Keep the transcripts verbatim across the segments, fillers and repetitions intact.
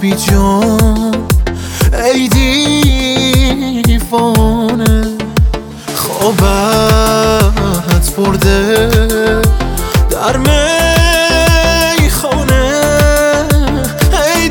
بی جان ای دیوانه، خوابت برده در میخانه ای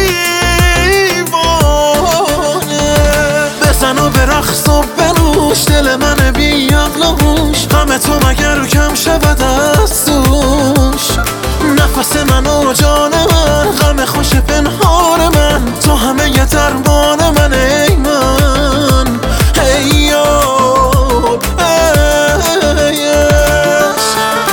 دیوانه. بزن و برقص و بنوش دل من بی عقل و هوش، غم تو مگر کم شود از دوش. نفس من و جان من، غم خوش پنهان من، تو همه ی درمان من ای من ای یار ای عشق.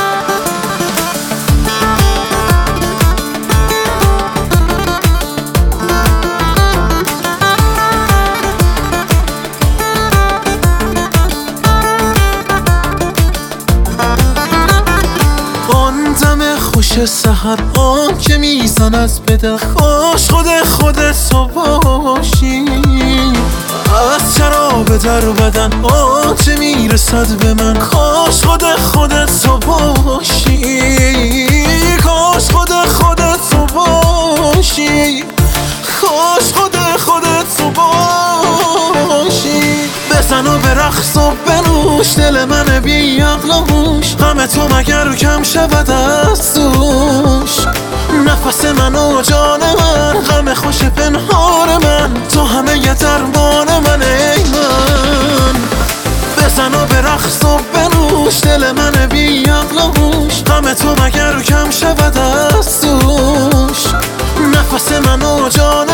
آن دم خوش سحر، آن که میزند به دل، کاش خود خودت تو باشی. از شراب در بدن آنچه میرسد به من، کاش خود خودت تو باشی. کاش خود خودت تو باشی، کاش خود خودت تو باشی. بزن و برقص و بنوش دل من بی عقل و هوش، غم تو مگر کم شود از دوش. نفس من و جان من، غم خوش پنهان من، تو همه ی درمان من ای من. بزن و برقص و بنوش دل من بی عقل و هوش، غم تو مگر کم شود از دوش. نفس من و جان